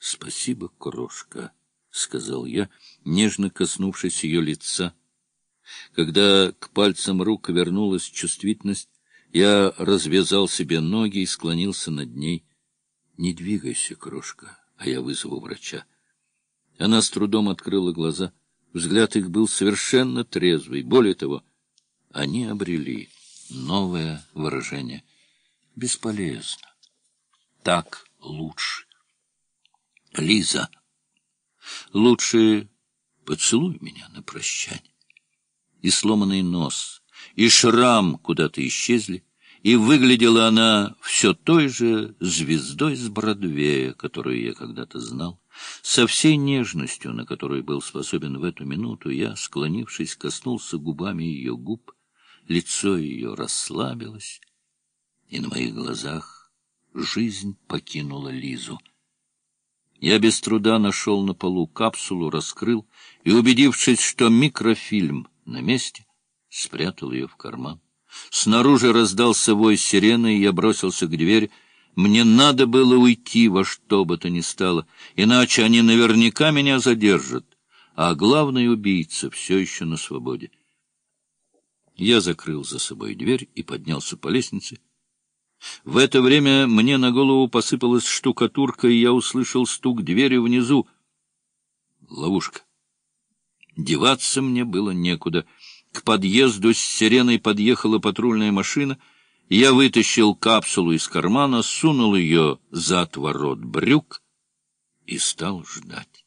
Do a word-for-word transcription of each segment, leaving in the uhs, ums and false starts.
Спасибо, крошка, — сказал я, нежно коснувшись ее лица. Когда к пальцам рук вернулась чувствительность, я развязал себе ноги и склонился над ней. — Не двигайся, крошка, а я вызову врача. Она с трудом открыла глаза. Взгляд их был совершенно трезвый. Более того, они обрели новое выражение. Бесполезно. Так лучше. Лиза, лучше поцелуй меня на прощание. И сломанный нос, и шрам куда-то исчезли, и выглядела она все той же звездой с Бродвея, которую я когда-то знал. Со всей нежностью, на которую был способен в эту минуту, я, склонившись, коснулся губами ее губ, лицо ее расслабилось, и на моих глазах жизнь покинула Лизу. Я без труда нашел на полу капсулу, раскрыл и, убедившись, что микрофильм на месте, спрятал ее в карман. Снаружи раздался вой сирены, и я бросился к двери. Мне надо было уйти во что бы то ни стало, иначе они наверняка меня задержат, а главный убийца все еще на свободе. Я закрыл за собой дверь и поднялся по лестнице. В это время мне на голову посыпалась штукатурка, и я услышал стук двери внизу. Ловушка. Деваться мне было некуда. К подъезду с сиреной подъехала патрульная машина. Я вытащил капсулу из кармана, сунул ее за отворот брюк и стал ждать.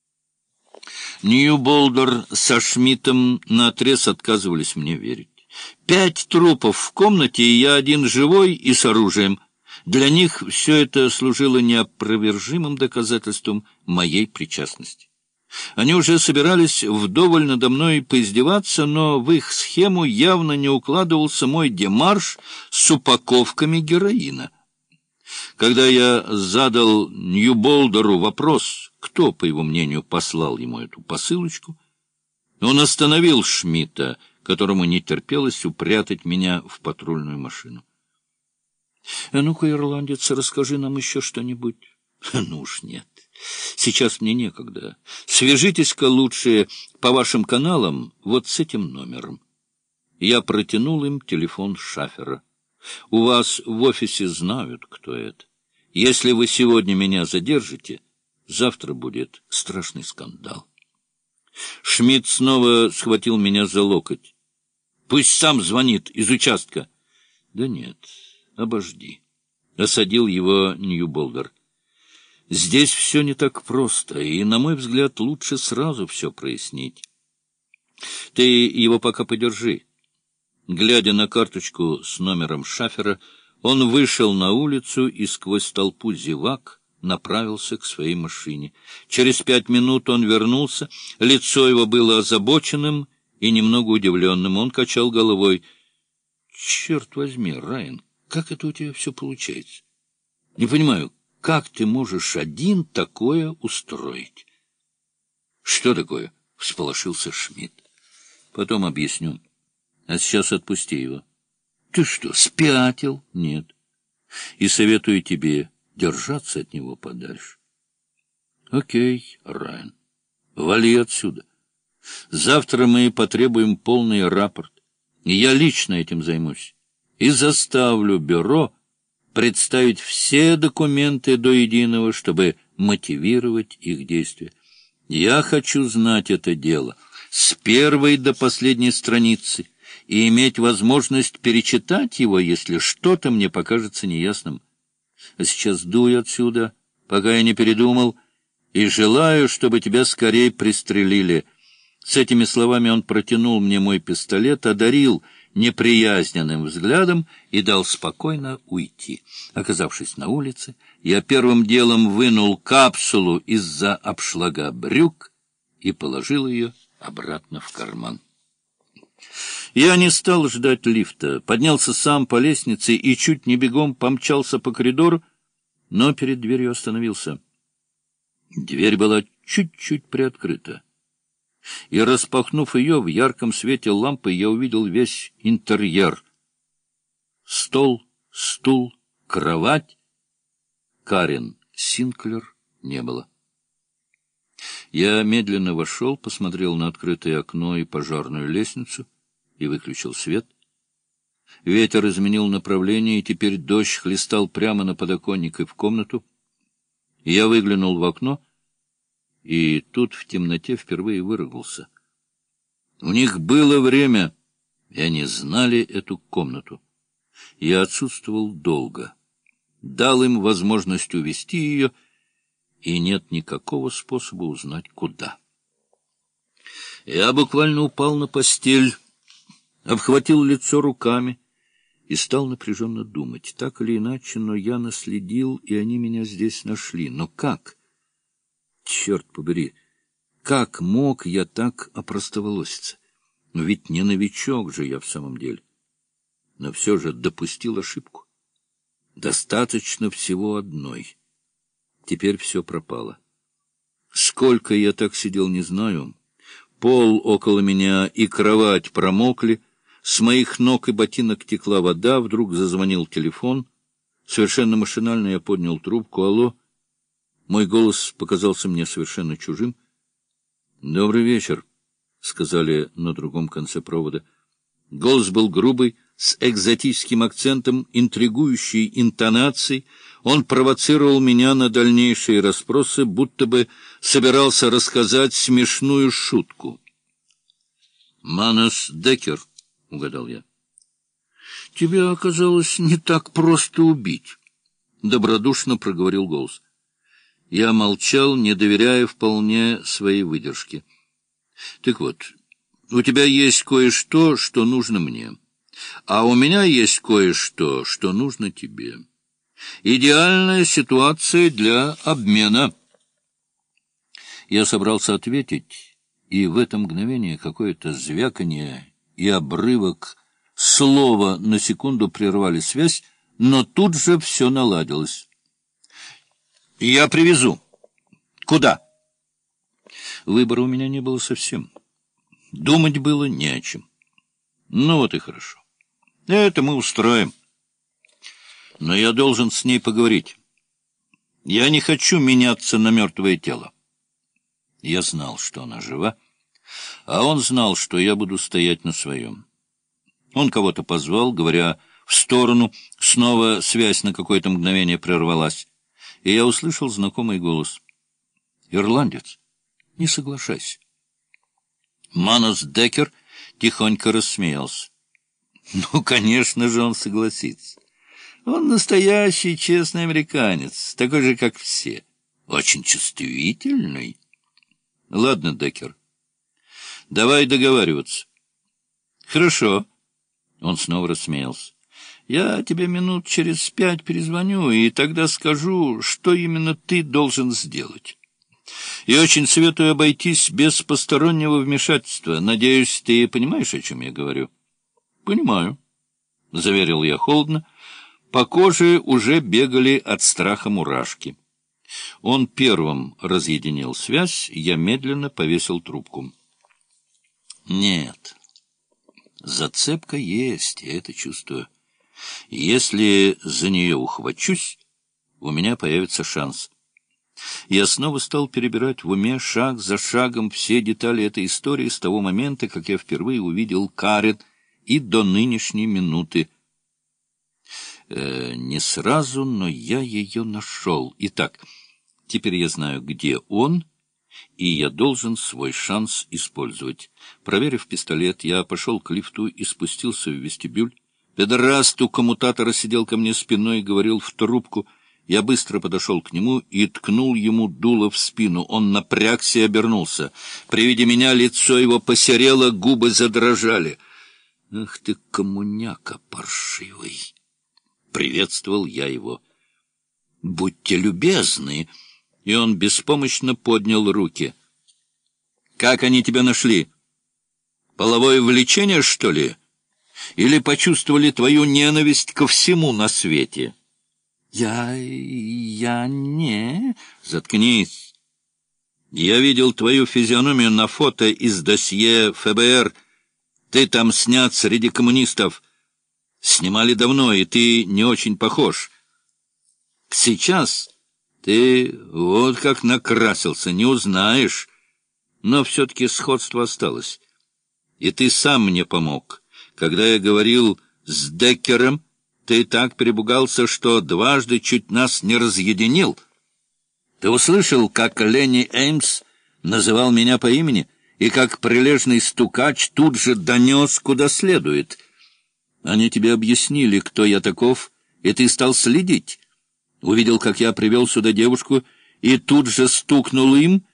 Ньюболдер со Шмидтом наотрез отказывались мне верить. Пять трупов в комнате, и я один живой и с оружием. Для них все это служило неопровержимым доказательством моей причастности. Они уже собирались вдоволь надо мной поиздеваться, но в их схему явно не укладывался мой демарш с упаковками героина. Когда я задал Ньюболдеру вопрос, кто, по его мнению, послал ему эту посылочку, он остановил Шмидта, которому не терпелось упрятать меня в патрульную машину. — Ну-ка, ирландец, расскажи нам еще что-нибудь. — Ну уж нет. Сейчас мне некогда. Свяжитесь-ка лучше по вашим каналам вот с этим номером. Я протянул им телефон Шафера. У вас в офисе знают, кто это. Если вы сегодня меня задержите, завтра будет страшный скандал. Шмидт снова схватил меня за локоть. — Пусть сам звонит из участка. — Да нет, обожди. Осадил его Ньюболдер. — Здесь все не так просто, и, на мой взгляд, лучше сразу все прояснить. Ты его пока подержи. Глядя на карточку с номером Шафера, он вышел на улицу и сквозь толпу зевак направился к своей машине. Через пять минут он вернулся, лицо его было озабоченным и немного удивленным. Он качал головой. — Черт возьми, Райан, как это у тебя все получается? Не понимаю, как ты можешь один такое устроить? — Что такое? — всполошился Шмидт. — Потом объясню. А сейчас отпусти его. — Ты что, спятил? — Нет. И советую тебе держаться от него подальше. — Окей, Райан, вали отсюда. Завтра мы потребуем полный рапорт, и я лично этим займусь, и заставлю бюро представить все документы до единого, чтобы мотивировать их действия. Я хочу знать это дело с первой до последней страницы и иметь возможность перечитать его, если что-то мне покажется неясным. А сейчас дуй отсюда, пока я не передумал, и желаю, чтобы тебя скорее пристрелили. С этими словами он протянул мне мой пистолет, одарил неприязненным взглядом и дал спокойно уйти. Оказавшись на улице, я первым делом вынул капсулу из-за обшлага брюк и положил ее обратно в карман. Я не стал ждать лифта, поднялся сам по лестнице и чуть не бегом помчался по коридору, но перед дверью остановился. Дверь была чуть-чуть приоткрыта, и, распахнув ее, в ярком свете лампы я увидел весь интерьер. Стол, стул, кровать. Карен Синклер не было. Я медленно вошел, посмотрел на открытое окно и пожарную лестницу и выключил свет. Ветер изменил направление, и теперь дождь хлестал прямо на подоконник и в комнату. Я выглянул в окно, и тут в темноте впервые выругался. У них было время, и они знали эту комнату. Я отсутствовал долго, дал им возможность увести ее, и нет никакого способа узнать, куда. Я буквально упал на постель, обхватил лицо руками и стал напряженно думать. Так или иначе, но я наследил, и они меня здесь нашли. Но как? Черт побери, как мог я так опростоволоситься? Но ведь не новичок же я в самом деле. Но все же допустил ошибку. Достаточно всего одной. Теперь все пропало. Сколько я так сидел, не знаю. Пол около меня и кровать промокли. С моих ног и ботинок текла вода. Вдруг зазвонил телефон. Совершенно машинально я поднял трубку. Алло. Мой голос показался мне совершенно чужим. «Добрый вечер», — сказали на другом конце провода. Голос был грубый, с экзотическим акцентом, интригующей интонацией. Он провоцировал меня на дальнейшие расспросы, будто бы собирался рассказать смешную шутку. «Манас Деккер», — угадал я. «Тебя оказалось не так просто убить», — добродушно проговорил голос. Я молчал, не доверяя вполне своей выдержке. «Так вот, у тебя есть кое-что, что нужно мне, а у меня есть кое-что, что нужно тебе. Идеальная ситуация для обмена». Я собрался ответить, и в это мгновение какое-то звяканье и обрывок слова на секунду прервали связь, но тут же все наладилось. «Я привезу». «Куда?» Выбора у меня не было совсем. Думать было не о чем. Ну вот и хорошо. Это мы устроим. Но я должен с ней поговорить. Я не хочу меняться на мертвое тело. Я знал, что она жива, а он знал, что я буду стоять на своем. Он кого-то позвал, говоря в сторону, снова связь на какое-то мгновение прервалась, и я услышал знакомый голос. «Ирландец, не соглашайся». Манас Деккер тихонько рассмеялся. Ну, конечно же, он согласится. Он настоящий честный американец, такой же, как все. Очень чувствительный. Ладно, Деккер, давай договариваться. Хорошо. Он снова рассмеялся. Я тебе минут через пять перезвоню, и тогда скажу, что именно ты должен сделать. И очень советую обойтись без постороннего вмешательства. Надеюсь, ты понимаешь, о чем я говорю? — Понимаю, — заверил я холодно. По коже уже бегали от страха мурашки. Он первым разъединил связь, я медленно повесил трубку. Нет, зацепка есть, я это чувствую. Если за нее ухвачусь, у меня появится шанс. Я снова стал перебирать в уме шаг за шагом все детали этой истории с того момента, как я впервые увидел Карен, и до нынешней минуты. Э, не сразу, но я ее нашел. Итак, теперь я знаю, где он, и я должен свой шанс использовать. Проверив пистолет, я пошел к лифту и спустился в вестибюль. Педераст у коммутатора сидел ко мне спиной и говорил в трубку. Я быстро подошел к нему и ткнул ему дуло в спину. Он напрягся и обернулся. При виде меня лицо его посерело, губы задрожали. «Ах ты, коммуняка паршивый!» Приветствовал я его. «Будьте любезны!» И он беспомощно поднял руки. «Как они тебя нашли? Половое влечение, что ли? Или почувствовали твою ненависть ко всему на свете?» «Я... я не...» «Заткнись. Я видел твою физиономию на фото из досье эф бэ эр. Ты там снят среди коммунистов. Снимали давно, и ты не очень похож. Сейчас Ты вот как накрасился, не узнаешь. Но все-таки сходство осталось. И ты сам мне помог. Когда я говорил с Деккером, ты так перепугался, что дважды чуть нас не разъединил. Ты услышал, как Ленни Эймс называл меня по имени, и как прилежный стукач тут же донес куда следует. Они тебе объяснили, кто я таков, и ты стал следить. Увидел, как я привел сюда девушку, и тут же стукнул им,